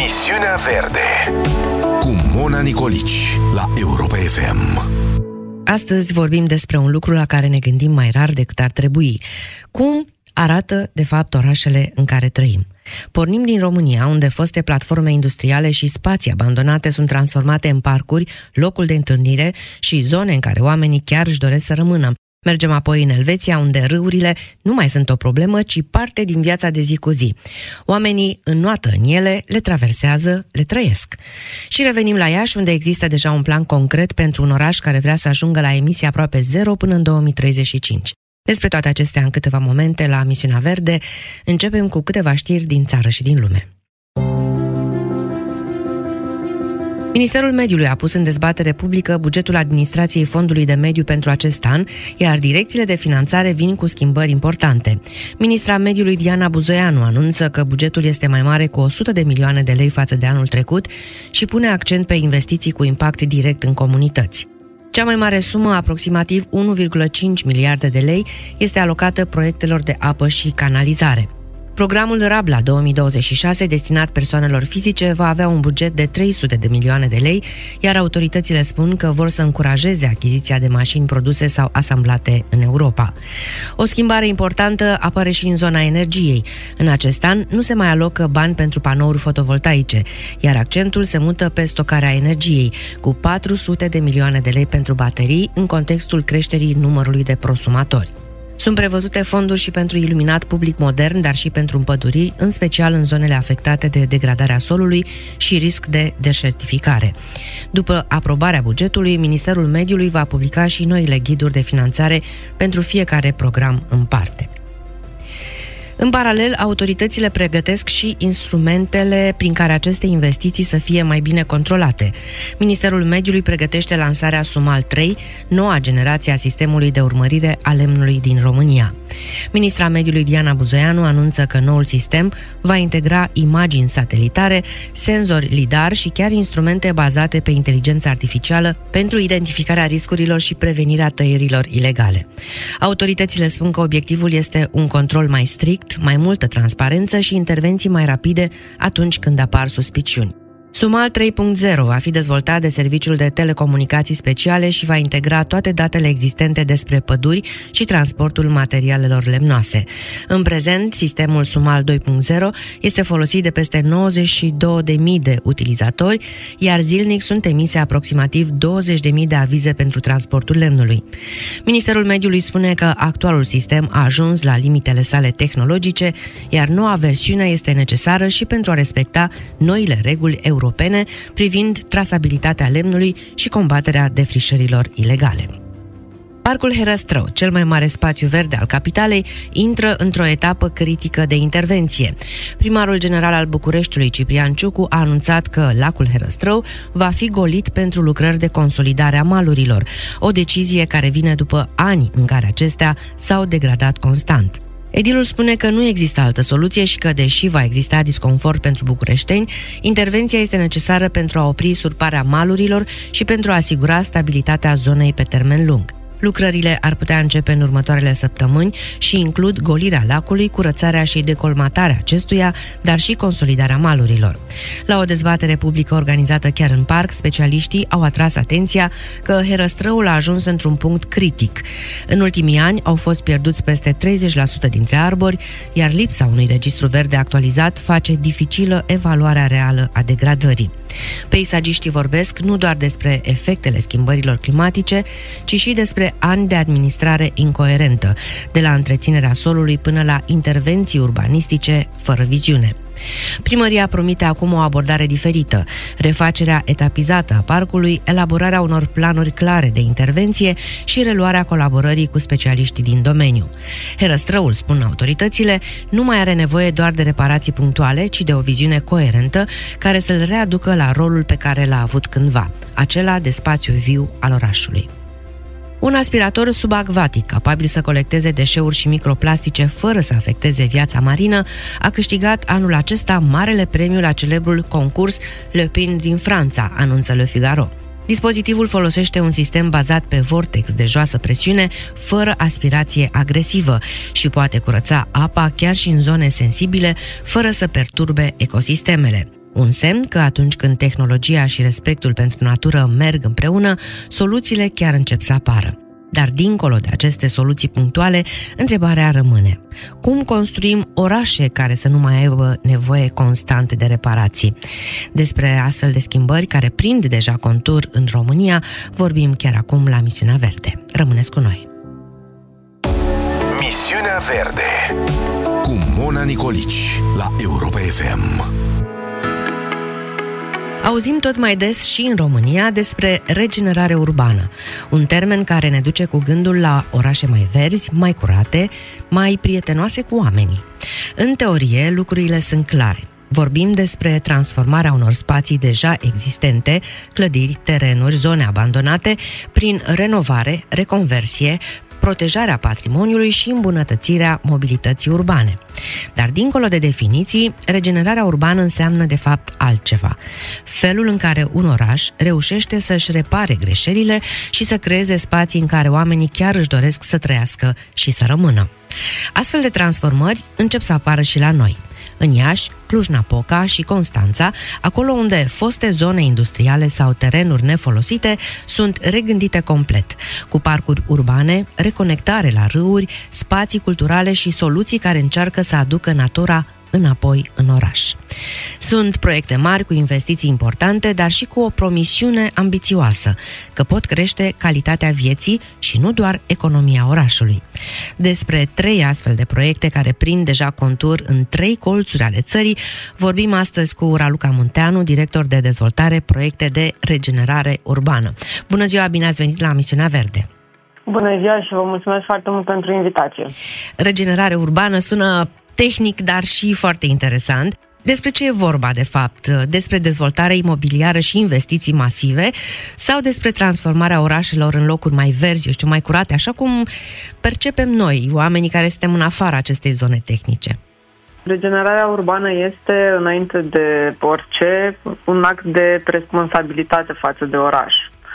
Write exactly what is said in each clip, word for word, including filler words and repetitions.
Misiunea Verde cu Mona Nicolici la Europa F M. Astăzi vorbim despre un lucru la care ne gândim mai rar decât ar trebui. Cum arată, de fapt, orașele în care trăim? Pornim din România, unde foste platforme industriale și spații abandonate sunt transformate în parcuri, locul de întâlnire și zone în care oamenii chiar își doresc să rămână. Mergem apoi în Elveția, unde râurile nu mai sunt o problemă, ci parte din viața de zi cu zi. Oamenii înnoată în ele, le traversează, le trăiesc. Și revenim la Iași, unde există deja un plan concret pentru un oraș care vrea să ajungă la emisii aproape zero până în două mii treizeci și cinci. Despre toate acestea în câteva momente la Misiunea Verde. Începem cu câteva știri din țară și din lume. Ministerul Mediului a pus în dezbatere publică bugetul administrației Fondului de Mediu pentru acest an, iar direcțiile de finanțare vin cu schimbări importante. Ministra Mediului Diana Buzoianu anunță că bugetul este mai mare cu o sută de milioane de lei față de anul trecut și pune accent pe investiții cu impact direct în comunități. Cea mai mare sumă, aproximativ unu virgulă cinci miliarde de lei, este alocată proiectelor de apă și canalizare. Programul Rabla două mii douăzeci și șase, destinat persoanelor fizice, va avea un buget de trei sute de milioane de lei, iar autoritățile spun că vor să încurajeze achiziția de mașini produse sau asamblate în Europa. O schimbare importantă apare și în zona energiei. În acest an nu se mai alocă bani pentru panouri fotovoltaice, iar accentul se mută pe stocarea energiei, cu patru sute de milioane de lei pentru baterii, în contextul creșterii numărului de prosumatori. Sunt prevăzute fonduri și pentru iluminat public modern, dar și pentru împăduriri, în special în zonele afectate de degradarea solului și risc de deșertificare. După aprobarea bugetului, Ministerul Mediului va publica și noile ghiduri de finanțare pentru fiecare program în parte. În paralel, autoritățile pregătesc și instrumentele prin care aceste investiții să fie mai bine controlate. Ministerul Mediului pregătește lansarea Sumal trei, noua generație a sistemului de urmărire a lemnului din România. Ministra Mediului Diana Buzoianu anunță că noul sistem va integra imagini satelitare, senzori lidar și chiar instrumente bazate pe inteligență artificială pentru identificarea riscurilor și prevenirea tăierilor ilegale. Autoritățile spun că obiectivul este un control mai strict, mai multă transparență și intervenții mai rapide atunci când apar suspiciuni. Sumal trei punct zero va fi dezvoltat de Serviciul de Telecomunicații Speciale și va integra toate datele existente despre păduri și transportul materialelor lemnoase. În prezent, sistemul Sumal doi punct zero este folosit de peste nouăzeci și două de mii de utilizatori, iar zilnic sunt emise aproximativ douăzeci de mii de avize pentru transportul lemnului. Ministerul Mediului spune că actualul sistem a ajuns la limitele sale tehnologice, iar noua versiune este necesară și pentru a respecta noile reguli europene europene privind trasabilitatea lemnului și combaterea defrișărilor ilegale. Parcul Herăstrău, cel mai mare spațiu verde al capitalei, intră într-o etapă critică de intervenție. Primarul general al Bucureștiului, Ciprian Ciucu, a anunțat că lacul Herăstrău va fi golit pentru lucrări de consolidare a malurilor, o decizie care vine după ani în care acestea s-au degradat constant. Edilul spune că nu există altă soluție și că, deși va exista disconfort pentru bucureșteni, intervenția este necesară pentru a opri surparea malurilor și pentru a asigura stabilitatea zonei pe termen lung. Lucrările ar putea începe în următoarele săptămâni și includ golirea lacului, curățarea și decolmatarea acestuia, dar și consolidarea malurilor. La o dezbatere publică organizată chiar în parc, specialiștii au atras atenția că Herăstrăul a ajuns într-un punct critic. În ultimii ani au fost pierduți peste treizeci la sută dintre arbori, iar lipsa unui registru verde actualizat face dificilă evaluarea reală a degradării. Peisagiștii vorbesc nu doar despre efectele schimbărilor climatice, ci și despre ani de administrare incoerentă, de la întreținerea solului până la intervenții urbanistice fără viziune. Primăria promite acum o abordare diferită, refacerea etapizată a parcului, elaborarea unor planuri clare de intervenție și reluarea colaborării cu specialiștii din domeniu. Herăstrăul, spun autoritățile, nu mai are nevoie doar de reparații punctuale, ci de o viziune coerentă care să-l readucă la rolul pe care l-a avut cândva, acela de spațiu viu al orașului. Un aspirator subacvatic, capabil să colecteze deșeuri și microplastice fără să afecteze viața marină, a câștigat anul acesta marele premiu la celebrul concurs Le Pin din Franța, anunță Le Figaro. Dispozitivul folosește un sistem bazat pe vortex de joasă presiune, fără aspirație agresivă și poate curăța apa chiar și în zone sensibile, fără să perturbe ecosistemele. Un semn că atunci când tehnologia și respectul pentru natură merg împreună, soluțiile chiar încep să apară. Dar dincolo de aceste soluții punctuale, întrebarea rămâne: cum construim orașe care să nu mai aibă nevoie constante de reparații? Despre astfel de schimbări care prind deja contur în România, vorbim chiar acum la Misiunea Verde. Rămâneți cu noi! Misiunea Verde cu Mona Nicolici la Europa F M. Auzim tot mai des și în România despre regenerare urbană, un termen care ne duce cu gândul la orașe mai verzi, mai curate, mai prietenoase cu oamenii. În teorie, lucrurile sunt clare. Vorbim despre transformarea unor spații deja existente, clădiri, terenuri, zone abandonate, prin renovare, reconversie, protejarea patrimoniului și îmbunătățirea mobilității urbane. Dar dincolo de definiții, regenerarea urbană înseamnă de fapt altceva. Felul în care un oraș reușește să-și repare greșelile și să creeze spații în care oamenii chiar își doresc să trăiască și să rămână. Astfel de transformări încep să apară și la noi. În Iași, Cluj-Napoca și Constanța, acolo unde foste zone industriale sau terenuri nefolosite sunt regândite complet, cu parcuri urbane, reconectare la râuri, spații culturale și soluții care încearcă să aducă natura înapoi în oraș. Sunt proiecte mari cu investiții importante, dar și cu o promisiune ambițioasă, că pot crește calitatea vieții și nu doar economia orașului. Despre trei astfel de proiecte care prind deja contur în trei colțuri ale țării, vorbim astăzi cu Raluca Munteanu, director de dezvoltare proiecte de regenerare urbană. Bună ziua, bine ați venit la Misiunea Verde! Bună ziua și vă mulțumesc foarte mult pentru invitație! Regenerare urbană sună tehnic, dar și foarte interesant. Despre ce e vorba, de fapt? Despre dezvoltare imobiliară și investiții masive sau despre transformarea orașelor în locuri mai verzi, eu știu, mai curate, așa cum percepem noi, oamenii care suntem în afara acestei zone tehnice? Regenerarea urbană este, înainte de orice, un act de responsabilitate față de oraș.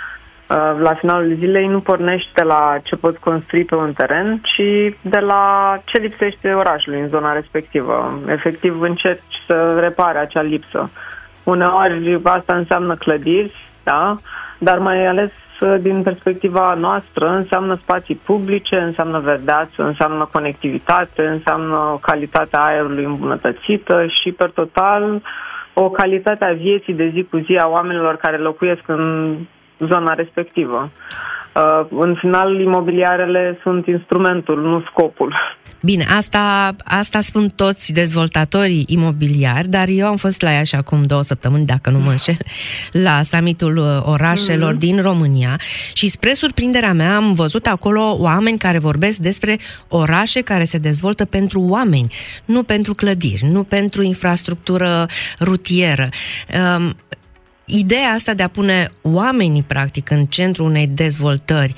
La finalul zilei nu pornești de la ce poți construi pe un teren, ci de la ce lipsește orașului în zona respectivă. Efectiv încerci să repare acea lipsă. Uneori asta înseamnă clădiri, da? Dar mai ales din perspectiva noastră înseamnă spații publice, înseamnă verdeață, înseamnă conectivitate, înseamnă calitatea aerului îmbunătățită și, per total, o calitate a vieții de zi cu zi a oamenilor care locuiesc în zona respectivă. Uh, în final, imobiliarele sunt instrumentul, nu scopul. Bine, asta, asta spun toți dezvoltatorii imobiliari, dar eu am fost la Iași acum două săptămâni, dacă nu mă înșel, la summitul orașelor mm-hmm. din România și spre surprinderea mea am văzut acolo oameni care vorbesc despre orașe care se dezvoltă pentru oameni, nu pentru clădiri, nu pentru infrastructură rutieră. Um, Ideea asta de a pune oamenii, practic, în centrul unei dezvoltări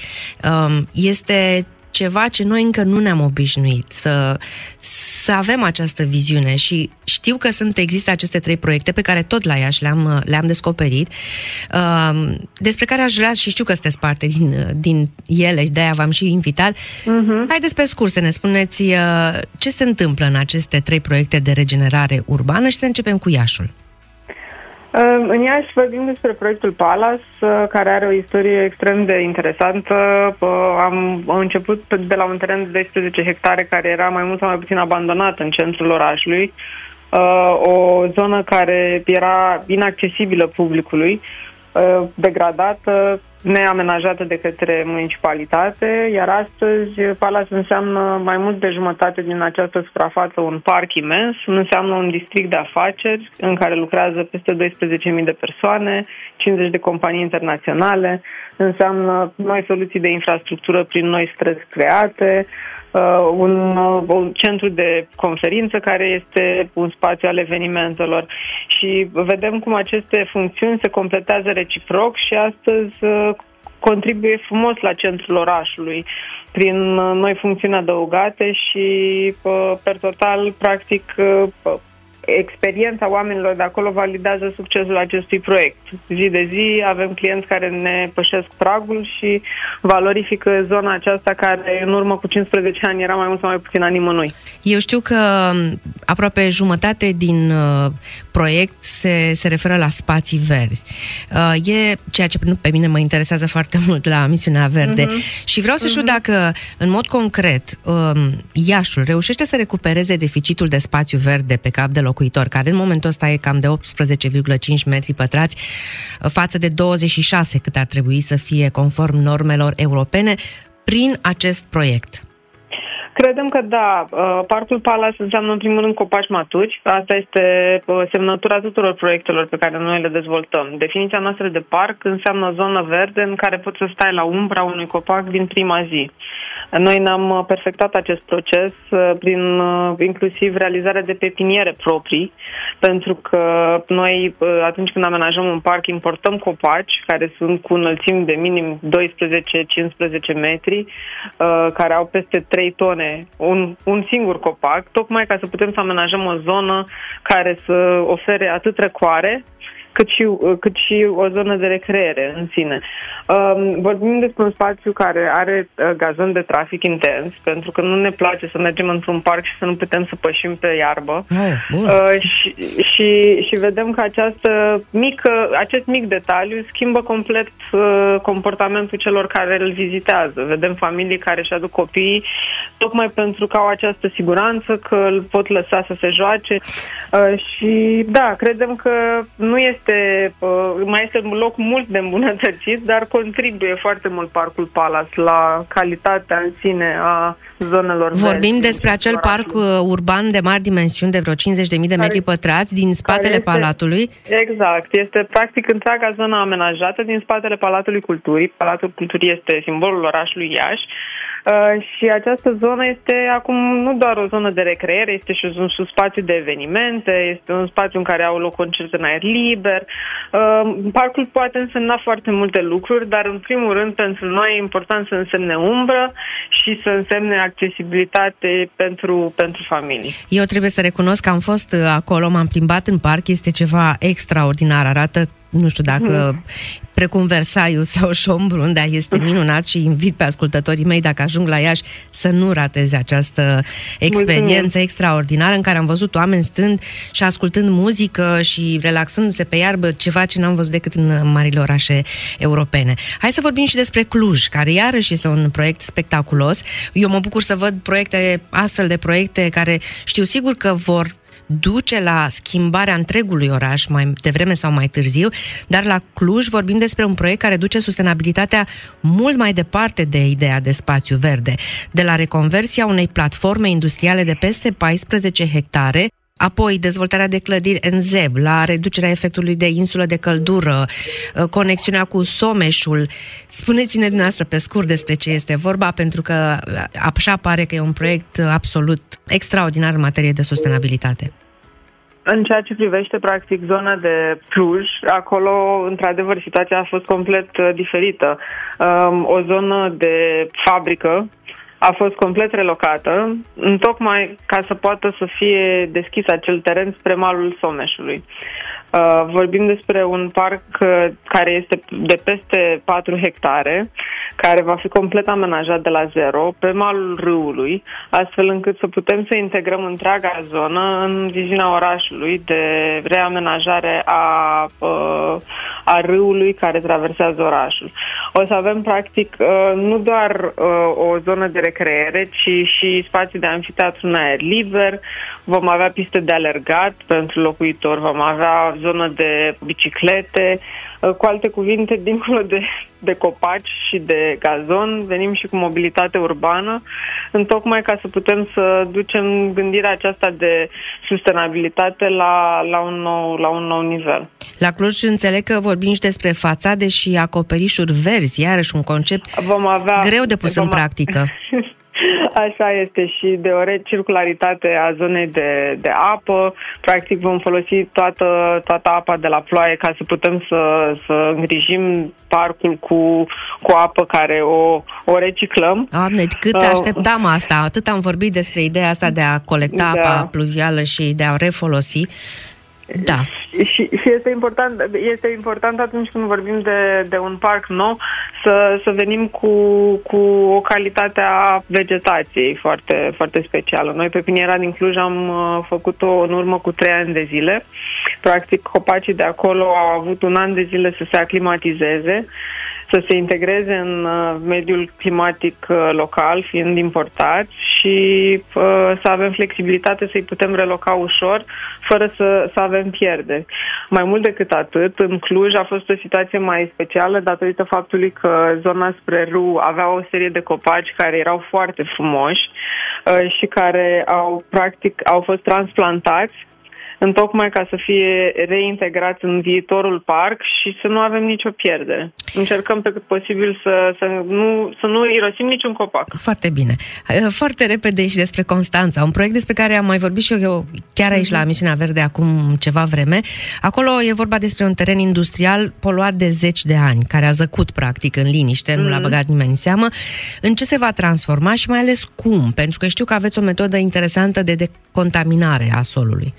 este ceva ce noi încă nu ne-am obișnuit, să, să avem această viziune și știu că sunt, există aceste trei proiecte pe care tot la Iași le-am, le-am descoperit, despre care aș vrea și știu că sunteți parte din, din ele și de-aia v-am și invitat. Uh-huh. Haideți pe scurt să ne spuneți ce se întâmplă în aceste trei proiecte de regenerare urbană și să începem cu Iașul. În Iași vorbim despre proiectul Palace, care are o istorie extrem de interesantă. Am început de la un teren de doisprezece hectare care era mai mult sau mai puțin abandonat în centrul orașului, o zonă care era inaccesibilă publicului, degradată, neamenajată de către municipalitate, iar astăzi Palace înseamnă mai mult de jumătate din această suprafață un parc imens, înseamnă un district de afaceri în care lucrează peste douăsprezece mii de persoane, cincizeci de companii internaționale, înseamnă noi soluții de infrastructură prin noi străzi create, Uh, un, uh, un centru de conferință care este un spațiu al evenimentelor și vedem cum aceste funcțiuni se completează reciproc și astăzi uh, contribuie frumos la centrul orașului prin uh, noi funcțiuni adăugate și uh, per total, practic, uh, experiența oamenilor de acolo validează succesul acestui proiect. Zi de zi avem clienți care ne pășesc pragul și valorifică zona aceasta care în urmă cu cincisprezece ani era mai mult sau mai puțin a nimănui. Eu știu că aproape jumătate din proiect se, se referă la spații verzi. E ceea ce pe mine mă interesează foarte mult la Misiunea Verde. Uh-huh. Și vreau să știu uh-huh. dacă, în mod concret, Iașul reușește să recupereze deficitul de spațiu verde pe cap de locuitor, care în momentul ăsta e cam de optsprezece virgulă cinci metri pătrați, față de douăzeci și șase cât ar trebui să fie conform normelor europene, prin acest proiect. Credem că da. Parcul Palace înseamnă în primul rând copaci maturi. Asta este semnătura tuturor proiectelor pe care noi le dezvoltăm. Definiția noastră de parc înseamnă o zonă verde în care poți să stai la umbra unui copac din prima zi. Noi ne-am perfectat acest proces prin inclusiv realizarea de pepiniere proprii, pentru că noi atunci când amenajăm un parc importăm copaci care sunt cu înălțimi de minim doisprezece cincisprezece metri, care au peste trei tone Un, un singur copac, tocmai ca să putem să amenajăm o zonă care să ofere atât răcoare, cât și, cât și o zonă de recreere în sine. Um, vorbim despre un spațiu care are uh, gazon de trafic intens, pentru că nu ne place să mergem într-un parc și să nu putem să pășim pe iarbă. Oh, uh, și, și, și vedem că această mică, acest mic detaliu schimbă complet uh, comportamentul celor care îl vizitează. Vedem familii care își aduc copiii tocmai pentru că au această siguranță că îl pot lăsa să se joace. Uh, și da, credem că nu este mai este un loc mult de îmbunătățit, dar contribuie foarte mult Parcul Palace la calitatea în sine a zonelor verzi. Vorbim despre acel parc urban de mari dimensiuni, de vreo cincizeci de mii de metri pătrați, din spatele este, Palatului. Exact. Este practic întreaga zonă amenajată din spatele Palatului Culturii. Palatul Culturii este simbolul orașului Iași. Uh, și această zonă este acum nu doar o zonă de recreere, este și un, un spațiu de evenimente, este un spațiu în care au loc concerte în aer liber. Uh, parcul poate însemna foarte multe lucruri, dar în primul rând pentru noi e important să însemne umbră și să însemne accesibilitate pentru, pentru familii. Eu trebuie să recunosc că am fost acolo, m-am plimbat în parc, este ceva extraordinar, arată, nu știu dacă hmm. precum Versailles sau Schönbrunn, dar este minunat și invit pe ascultătorii mei, dacă ajung la Iași, să nu rateze această experiență Mulțumim. extraordinară în care am văzut oameni stând și ascultând muzică și relaxându-se pe iarbă, ceva ce n-am văzut decât în marile orașe europene. Hai să vorbim și despre Cluj, care iarăși este un proiect spectaculos. Eu mă bucur să văd proiecte, astfel de proiecte care știu sigur că vor duce la schimbarea întregului oraș mai devreme sau mai târziu, dar la Cluj vorbim despre un proiect care duce sustenabilitatea mult mai departe de ideea de spațiu verde, de la reconversia unei platforme industriale de peste paisprezece hectare, apoi dezvoltarea de clădiri în zeb, la reducerea efectului de insulă de căldură, conexiunea cu Someșul. Spuneți-ne dumneavoastră pe scurt despre ce este vorba, pentru că așa pare că e un proiect absolut extraordinar în materie de sustenabilitate. În ceea ce privește, practic, zona de Cluj, acolo, într-adevăr, situația a fost complet diferită. Um, o zonă de fabrică a fost complet relocată, tocmai ca să poată să fie deschis acel teren spre malul Someșului. Uh, vorbim despre un parc uh, care este de peste patru hectare, care va fi complet amenajat de la zero pe malul râului, astfel încât să putem să integrăm întreaga zonă în viziunea orașului de reamenajare a, uh, a râului care traversează orașul. O să avem, practic, uh, nu doar uh, o zonă de recreere, ci și spații de anfiteatru în aer liber, vom avea piste de alergat pentru locuitori, vom avea zonă de biciclete, cu alte cuvinte, dincolo de, de copaci și de gazon, venim și cu mobilitate urbană, întocmai ca să putem să ducem gândirea aceasta de sustenabilitate la, la, un, nou, la un nou nivel. La Cluj înțeleg că vorbim și despre fațade și acoperișuri verzi, iarăși un concept vom avea, greu de pus în practică. Așa este, și de o recircularitate a zonei de, de apă. Practic vom folosi toată, toată apa de la ploaie ca să putem să, să îngrijim parcul cu, cu apă care o, o reciclăm. Doamne, cât așteptam asta! Atât am vorbit despre ideea asta de a colecta da. apa pluvială și de a o refolosi. Da. Și, și este important, este important atunci când vorbim de, de un parc nou să, să venim cu, cu o calitate a vegetației foarte, foarte specială. Noi pe Piniera din Cluj am uh, făcut-o în urmă cu trei ani de zile. Practic, copacii de acolo au avut un an de zile să se aclimatizeze, să se integreze în uh, mediul climatic uh, local, fiind importați, și uh, să avem flexibilitate să-i putem reloca ușor, fără să, să avem pierderi. Mai mult decât atât, în Cluj a fost o situație mai specială datorită faptului că zona spre râu avea o serie de copaci care erau foarte frumoși uh, și care au, practic, au fost transplantați întocmai ca să fie reintegrați în viitorul parc și să nu avem nicio pierdere. Încercăm pe cât posibil să, să, nu, să nu irosim niciun copac. Foarte bine. Foarte repede și despre Constanța, un proiect despre care am mai vorbit și eu chiar aici la Misiunea Verde acum ceva vreme. Acolo e vorba despre un teren industrial poluat de zeci de ani, care a zăcut practic în liniște, nu l-a băgat nimeni în seamă. În ce se va transforma și mai ales cum? Pentru că știu că aveți o metodă interesantă de decontaminare a solului.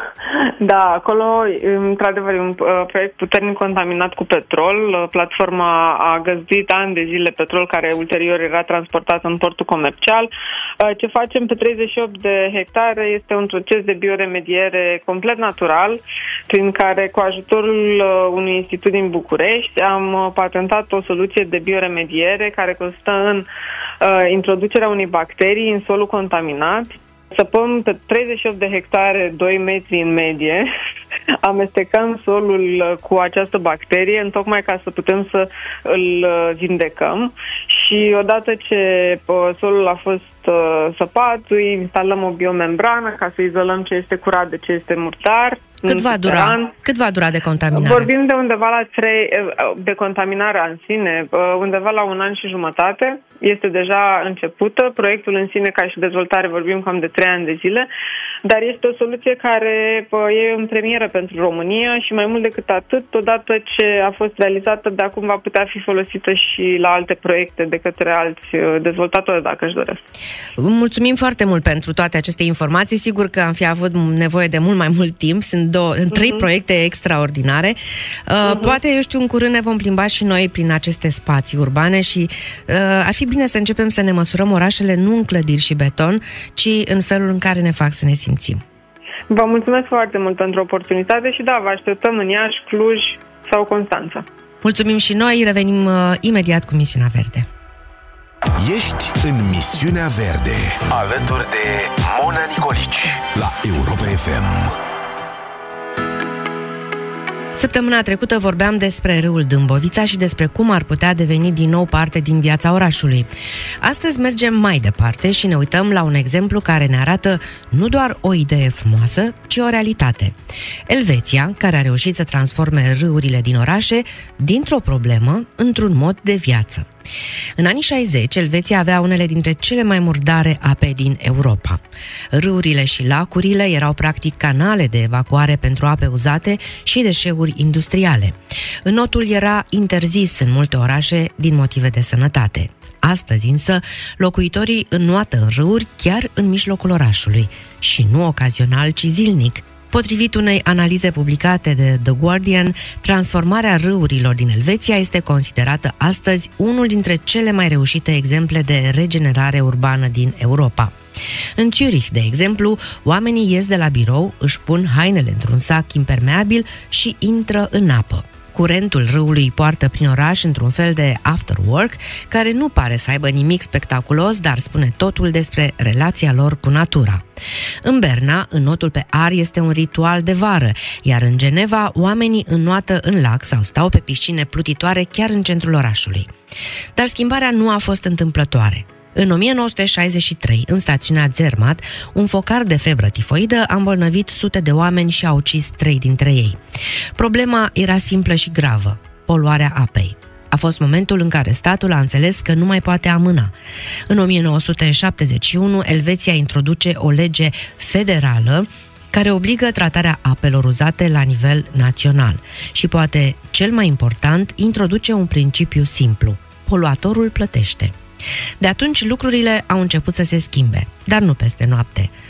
Da, acolo, într-adevăr, e un proiect puternic contaminat cu petrol. Platforma a găzduit ani de zile petrol care ulterior era transportat în portul comercial. Ce facem pe treizeci și opt de hectare este un proces de bioremediere complet natural, prin care, cu ajutorul unui institut din București, am patentat o soluție de bioremediere care constă în introducerea unei bacterii în solul contaminat. Săpăm pe treizeci și opt de hectare, doi metri în medie, amestecăm solul cu această bacterie, întocmai ca să putem să îl vindecăm. Și odată ce solul a fost săpat, îi instalăm o biomembrană ca să izolăm ce este curat de ce este murdar. Cât va dura? Cât va dura decontaminarea? Vorbim de undeva la trei, de contaminarea în sine, undeva la un an și jumătate. Este deja începută. Proiectul în sine, ca și dezvoltare, vorbim cam de trei ani de zile, dar este o soluție care e în premieră pentru România și mai mult decât atât, odată ce a fost realizată, de acum va putea fi folosită și la alte proiecte de către alți dezvoltatori, dacă își doresc. Mulțumim foarte mult pentru toate aceste informații. Sigur că am fi avut nevoie de mult mai mult timp. Sunt două, uh-huh. trei proiecte extraordinare. Uh, uh-huh. Poate, eu știu, în curând ne vom plimba și noi prin aceste spații urbane și uh, ar fi bine să începem să ne măsurăm orașele nu în clădiri și beton, ci în felul în care ne fac să ne simțim. Vă mulțumesc foarte mult pentru oportunitate și da, vă așteptăm în Iași, Cluj sau Constanța. Mulțumim și noi, revenim uh, imediat cu Misiunea Verde. Ești în Misiunea Verde, alături de Mona Nicolici, la Europa F M. Săptămâna trecută vorbeam despre râul Dâmbovița și despre cum ar putea deveni din nou parte din viața orașului. Astăzi mergem mai departe și ne uităm la un exemplu care ne arată nu doar o idee frumoasă, ci o realitate. Elveția, care a reușit să transforme râurile din orașe dintr-o problemă într-un mod de viață. În anii șaizeci, Elveția avea unele dintre cele mai murdare ape din Europa. Râurile și lacurile erau practic canale de evacuare pentru ape uzate și deșeuri industriale. Înotul era interzis în multe orașe din motive de sănătate. Astăzi însă, locuitorii înnoată în râuri chiar în mijlocul orașului și nu ocazional, ci zilnic. Potrivit unei analize publicate de The Guardian, transformarea râurilor din Elveția este considerată astăzi unul dintre cele mai reușite exemple de regenerare urbană din Europa. În Zurich, de exemplu, oamenii ies de la birou, își pun hainele într-un sac impermeabil și intră în apă. Curentul râului îi poartă prin oraș într-un fel de after work, care nu pare să aibă nimic spectaculos, dar spune totul despre relația lor cu natura. În Berna, înnotul pe Ar este un ritual de vară, iar în Geneva, oamenii înnoată în lac sau stau pe piscine plutitoare chiar în centrul orașului. Dar schimbarea nu a fost întâmplătoare. În o mie nouă sute șaizeci și trei, în stațiunea Zermatt, un focar de febră tifoidă a îmbolnăvit sute de oameni și a ucis trei dintre ei. Problema era simplă și gravă: poluarea apei. A fost momentul în care statul a înțeles că nu mai poate amâna. În o mie nouă sute șaptezeci și unu, Elveția introduce o lege federală care obligă tratarea apelor uzate la nivel național și, poate cel mai important, introduce un principiu simplu: poluatorul plătește. De atunci lucrurile au început să se schimbe, dar nu peste noapte.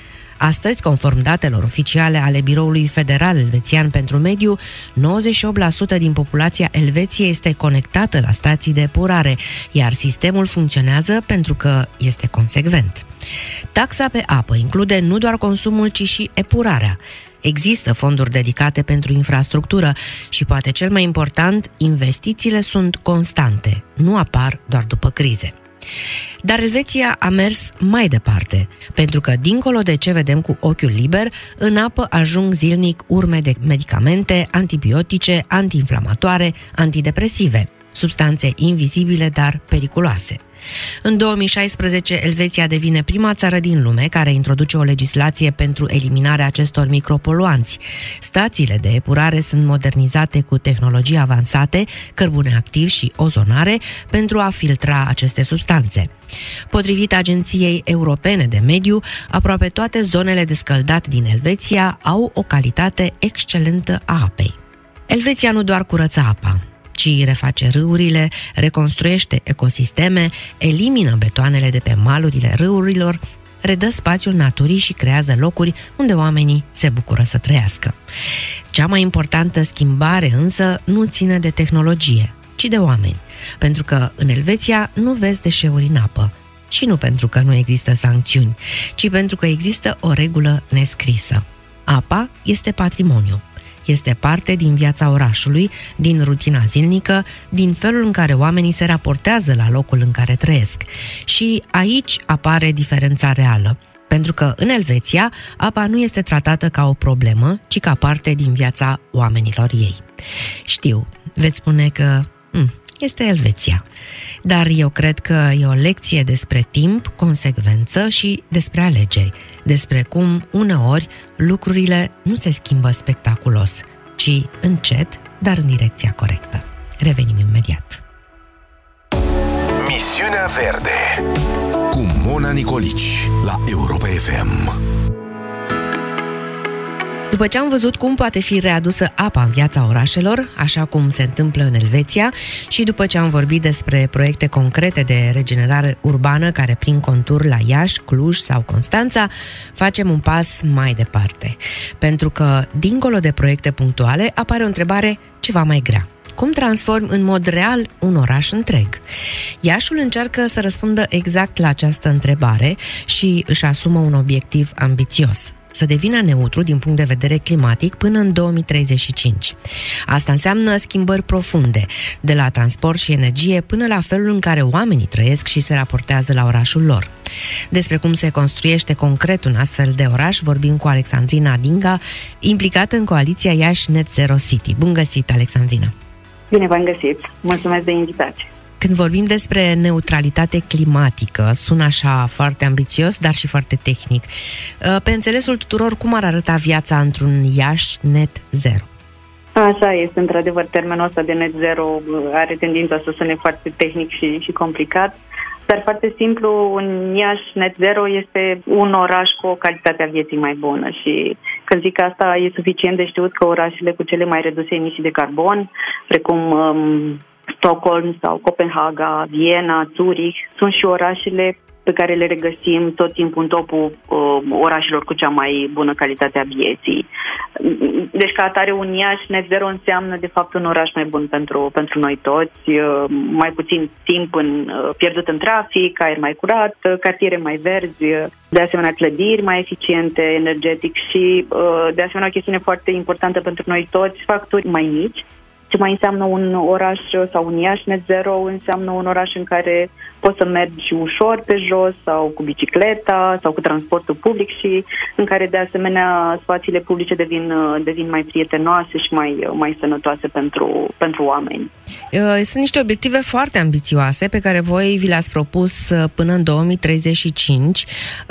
Astăzi, conform datelor oficiale ale Biroului Federal Elvețian pentru Mediu, nouăzeci și opt la sută din populația Elveției este conectată la stații de epurare, iar sistemul funcționează pentru că este consecvent. Taxa pe apă include nu doar consumul, ci și epurarea. Există fonduri dedicate pentru infrastructură și, poate cel mai important, investițiile sunt constante, nu apar doar după crize. Dar Elveția a mers mai departe, pentru că, dincolo de ce vedem cu ochiul liber, în apă ajung zilnic urme de medicamente, antibiotice, antiinflamatoare, antidepresive, substanțe invizibile, dar periculoase. În două mii șaisprezece, Elveția devine prima țară din lume care introduce o legislație pentru eliminarea acestor micropoluanți. Stațiile de epurare sunt modernizate cu tehnologii avansate, cărbune activ și ozonare pentru a filtra aceste substanțe. Potrivit Agenției Europene de Mediu, aproape toate zonele de scăldat din Elveția au o calitate excelentă a apei. Elveția nu doar curăță apa, ci reface râurile, reconstruiește ecosisteme, elimină betoanele de pe malurile râurilor, redă spațiul naturii și creează locuri unde oamenii se bucură să trăiască. Cea mai importantă schimbare însă nu ține de tehnologie, ci de oameni, pentru că în Elveția nu vezi deșeuri în apă. Și nu pentru că nu există sancțiuni, ci pentru că există o regulă nescrisă. Apa este patrimoniu. Este parte din viața orașului, din rutina zilnică, din felul în care oamenii se raportează la locul în care trăiesc. Și aici apare diferența reală, pentru că în Elveția apa nu este tratată ca o problemă, ci ca parte din viața oamenilor ei. Știu, veți spune că hm, este Elveția, dar eu cred că e o lecție despre timp, consecvență și despre alegeri, despre cum uneori lucrurile nu se schimbă spectaculos, ci încet, dar în direcția corectă. Revenim imediat. Misiunea Verde cu Mona Nicolici la Europa F M. După ce am văzut cum poate fi readusă apa în viața orașelor, așa cum se întâmplă în Elveția, și după ce am vorbit despre proiecte concrete de regenerare urbană care prind contur la Iași, Cluj sau Constanța, facem un pas mai departe. Pentru că, dincolo de proiecte punctuale, apare o întrebare ceva mai grea. Cum transform în mod real un oraș întreg? Iașul încearcă să răspundă exact la această întrebare și își asumă un obiectiv ambițios: să devină neutru din punct de vedere climatic până în două mii treizeci și cinci. Asta înseamnă schimbări profunde, de la transport și energie până la felul în care oamenii trăiesc și se raportează la orașul lor. Despre cum se construiește concret un astfel de oraș vorbim cu Alexandrina Dinga, implicată în coaliția Iași Net Zero City. Bun găsit, Alexandrina! Bine v-am găsit! Mulțumesc de invitație! Când vorbim despre neutralitate climatică, sună așa foarte ambițios, dar și foarte tehnic. Pe înțelesul tuturor, cum ar arăta viața într-un Iași net zero? Așa este, într-adevăr, termenul ăsta de net zero are tendința să sune foarte tehnic și, și complicat, dar foarte simplu, un Iași net zero este un oraș cu o calitate a vieții mai bună și când zic asta e suficient de știut că orașele cu cele mai reduse emisii de carbon, precum um, Stockholm sau Copenhaga, Viena, Zurich, sunt și orașele pe care le regăsim tot timpul în topul uh, orașelor cu cea mai bună calitate a vieții. Deci, ca atare, un Iași net zero înseamnă, de fapt, un oraș mai bun pentru, pentru noi toți, uh, mai puțin timp în, uh, pierdut în trafic, aer mai curat, uh, cartiere mai verzi, uh, de asemenea clădiri mai eficiente, energetic și, uh, de asemenea, o chestiune foarte importantă pentru noi toți, facturi mai mici. Ce mai înseamnă un oraș sau un Iași net zero? Înseamnă un oraș în care poți să mergi ușor pe jos sau cu bicicleta sau cu transportul public și în care de asemenea spațiile publice devin, devin mai prietenoase și mai, mai sănătoase pentru, pentru oameni. Sunt niște obiective foarte ambițioase pe care voi vi le-ați propus până în două mii treizeci și cinci.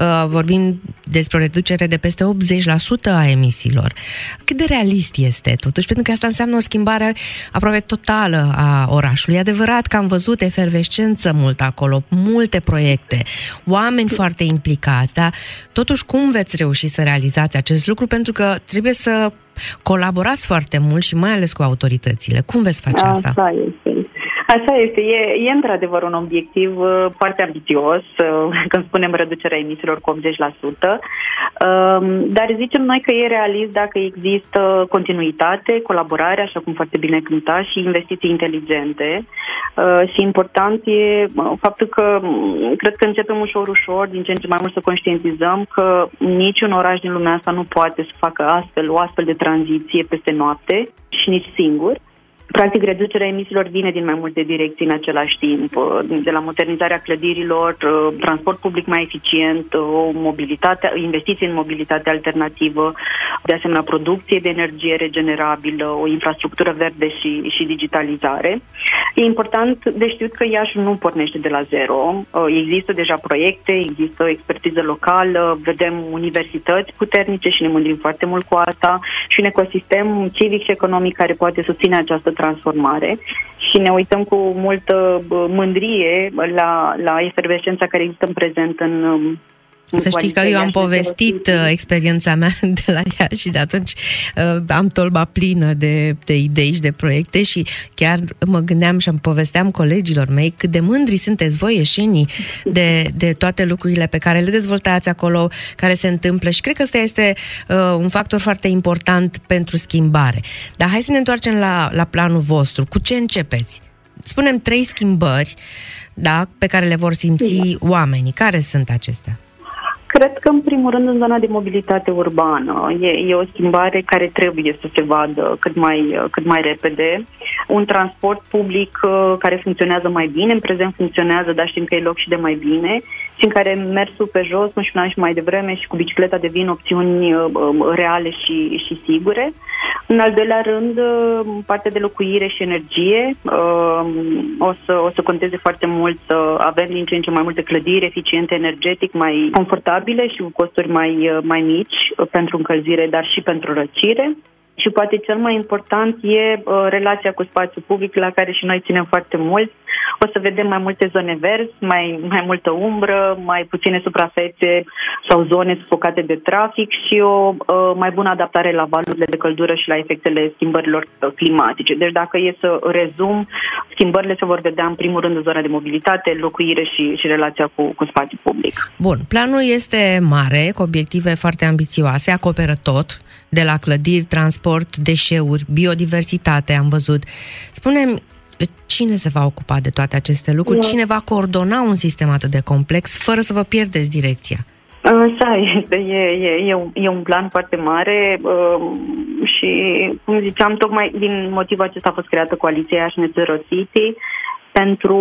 Vorbim despre o reducere de peste optzeci la sută a emisiilor. Cât de realist este totuși? Pentru că asta înseamnă o schimbare aproape totală a orașului. E adevărat că am văzut efervescență mult acolo, multe proiecte, oameni foarte implicați, dar totuși cum veți reuși să realizați acest lucru? Pentru că trebuie să colaborați foarte mult și mai ales cu autoritățile. Cum veți face asta? Asta este. Așa este, e, e într-adevăr un obiectiv uh, foarte ambițios, uh, când spunem reducerea emisiilor cu optzeci la sută, uh, dar zicem noi că e realist dacă există continuitate, colaborare, așa cum foarte bine cânta, și investiții inteligente. Uh, și important e uh, faptul că uh, cred că începem ușor, ușor, din ce în ce mai mult să conștientizăm că niciun oraș din lumea asta nu poate să facă astfel, o astfel de tranziție peste noapte și nici singur. Practic, reducerea emisiilor vine din mai multe direcții în același timp, de la modernizarea clădirilor, transport public mai eficient, o mobilitate, investiții în mobilitate alternativă, de asemenea producție de energie regenerabilă, o infrastructură verde și, și digitalizare. E important de știut că Iași nu pornește de la zero. Există deja proiecte, există o expertiză locală, vedem universități puternice și ne mândrim foarte mult cu asta și un ecosistem civic și economic care poate susține această transformare și ne uităm cu multă mândrie la, la efervescența care există în prezent în Să știi că eu am povestit experiența mea de la ea și de atunci uh, am tolba plină de, de idei și de proiecte și chiar mă gândeam și îmi povesteam colegilor mei cât de mândri sunteți voi, ieșenii, de, de toate lucrurile pe care le dezvoltați acolo, care se întâmplă și cred că ăsta este uh, un factor foarte important pentru schimbare. Dar hai să ne întoarcem la, la planul vostru. Cu ce începeți? Spunem trei schimbări, da, pe care le vor simți oamenii. Care sunt acestea? Cred că, în primul rând, în zona de mobilitate urbană. E, e o schimbare care trebuie să se vadă cât mai, cât mai repede. Un transport public uh, care funcționează mai bine, în prezent funcționează, dar știm că e loc și de mai bine, și în care mersul pe jos, cum spuneam și mai devreme, și cu bicicleta devin opțiuni uh, reale și, și sigure. În al doilea rând, uh, partea de locuire și energie. Uh, o, să, o să conteze foarte mult să avem din ce în ce mai multe clădiri eficiente energetic, mai confortabile și cu costuri mai, mai mici pentru încălzire, dar și pentru răcire. Și poate cel mai important e uh, relația cu spațiul public, la care și noi ținem foarte mult. O să vedem mai multe zone verzi, mai, mai multă umbră, mai puține suprafețe sau zone sufocate de trafic și o uh, mai bună adaptare la valurile de căldură și la efectele schimbărilor climatice. Deci dacă e să rezum, schimbările se vor vedea în primul rând în zona de mobilitate, locuire și, și relația cu, cu spațiul public. Bun, planul este mare, cu obiective foarte ambițioase, acoperă tot, de la clădiri, transport, deșeuri, biodiversitate, am văzut. Spune-mi, cine se va ocupa de toate aceste lucruri? No. Cine va coordona un sistem atât de complex, fără să vă pierdeți direcția? Așa este, e, e, e, un, e un plan foarte mare uh, și, cum ziceam, tocmai din motivul acesta a fost creată coaliția Iași Net Zero City, pentru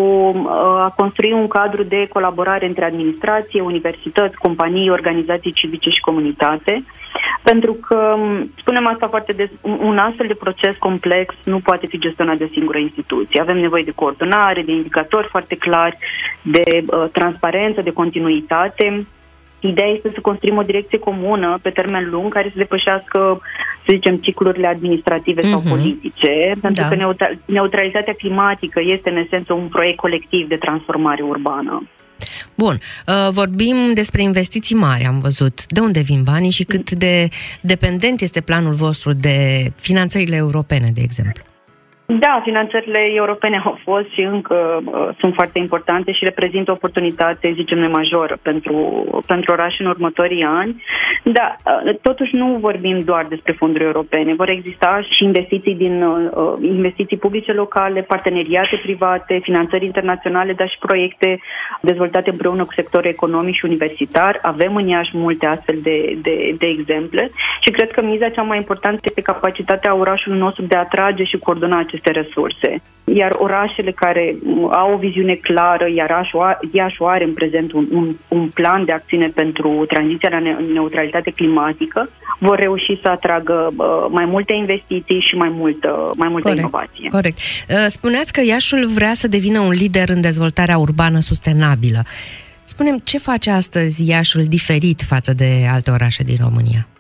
a construi un cadru de colaborare între administrație, universități, companii, organizații civice și comunitate. Pentru că, spunem asta foarte des, un astfel de proces complex nu poate fi gestionat de o singură instituție. Avem nevoie de coordonare, de indicatori foarte clari, de uh, transparență, de continuitate. Ideea este să construim o direcție comună pe termen lung care să depășească, să zicem, ciclurile administrative mm-hmm. sau politice, pentru da. că neutra- neutralitatea climatică este în esență un proiect colectiv de transformare urbană. Bun, vorbim despre investiții mari, am văzut. De unde vin banii și cât de dependent este planul vostru de finanțările europene, de exemplu? Da, finanțările europene au fost și încă uh, sunt foarte importante și reprezintă o oportunitate, zicem noi, majoră pentru, pentru oraș în următorii ani. Dar uh, totuși nu vorbim doar despre fonduri europene. Vor exista și investiții din uh, investiții publice locale, parteneriate private, finanțări internaționale, dar și proiecte dezvoltate împreună cu sectorul economic și universitar. Avem în Iași multe astfel de, de, de exemple și cred că miza cea mai importantă este capacitatea orașului nostru de a atrage și coordona aceste resurse. Iar orașele care au o viziune clară, iar Iași are în prezent un, un, un plan de acțiune pentru tranziția la ne- neutralitate climatică, vor reuși să atragă uh, mai multe investiții și mai multă, mai multă corect, inovație. Corect. Spuneați că Iașiul vrea să devină un lider în dezvoltarea urbană sustenabilă. Spune-mi, ce face astăzi Iașiul diferit față de alte orașe din România?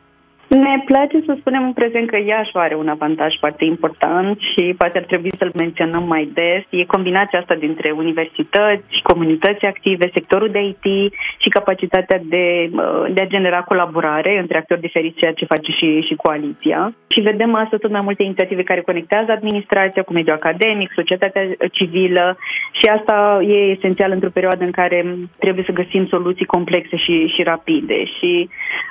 Ne place să spunem în prezent că Iași are un avantaj foarte important și poate ar trebui să-l menționăm mai des. E combinația asta dintre universități, comunități active, sectorul de I T și capacitatea de, de a genera colaborare între actori diferiți, ceea ce face și, și coaliția. Și vedem astăzi tot mai multe inițiative care conectează administrația cu mediul academic, societatea civilă și asta e esențial într-o perioadă în care trebuie să găsim soluții complexe și, și rapide. Și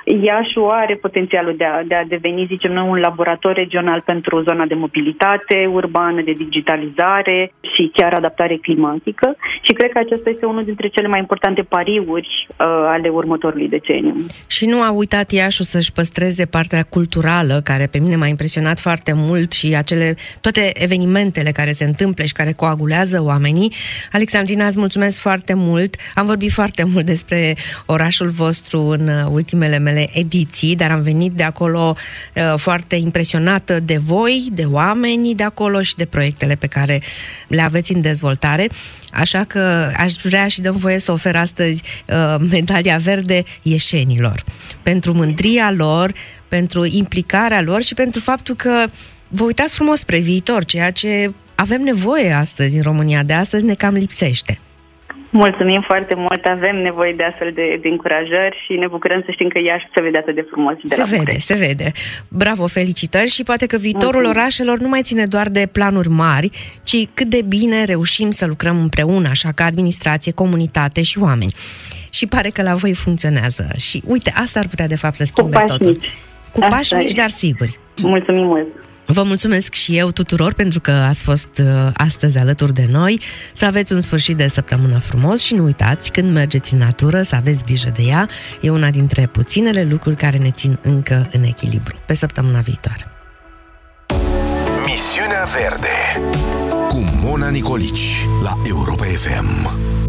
Iașul are potențialul de a, de a deveni, zicem noi, un laborator regional pentru zona de mobilitate urbană, de digitalizare și chiar adaptare climatică și cred că acesta este unul dintre cele mai importante pariuri uh, ale următorului deceniu. Și nu a uitat Iașul să-și păstreze partea culturală, care pe mine m-a impresionat foarte mult și acele, toate evenimentele care se întâmplă și care coagulează oamenii. Alexandrina, îți mulțumesc foarte mult. Am vorbit foarte mult despre orașul vostru în ultimele mele ediții, dar am venit de acolo uh, foarte impresionată de voi, de oamenii de acolo și de proiectele pe care le aveți în dezvoltare. Așa că aș vrea și dăm voie să ofer astăzi uh, medalia verde ieșenilor. Pentru mândria lor, pentru implicarea lor și pentru faptul că vă uitați frumos spre viitor, ceea ce avem nevoie astăzi în România. De astăzi ne cam lipsește. Mulțumim foarte mult, avem nevoie de astfel de, de încurajări și ne bucurăm să știm că Iași se vede atât de frumos de se la vede, București. Se vede. Bravo, felicitări și poate că viitorul Mulțumim. Orașelor nu mai ține doar de planuri mari, ci cât de bine reușim să lucrăm împreună, așa ca administrație, comunitate și oameni. Și pare că la voi funcționează. Și uite, asta ar putea de fapt să schimbe Cu pași totul. mici. Cu Asta pași e. mici, dar siguri. Mulțumim mult! Vă mulțumesc și eu tuturor pentru că ați fost uh, astăzi alături de noi. Să aveți un sfârșit de săptămână frumos și nu uitați, când mergeți în natură, să aveți grijă de ea. E una dintre puținele lucruri care ne țin încă în echilibru. Pe săptămâna viitoare. Misiunea Verde cu Mona Nicolici la Europa F M.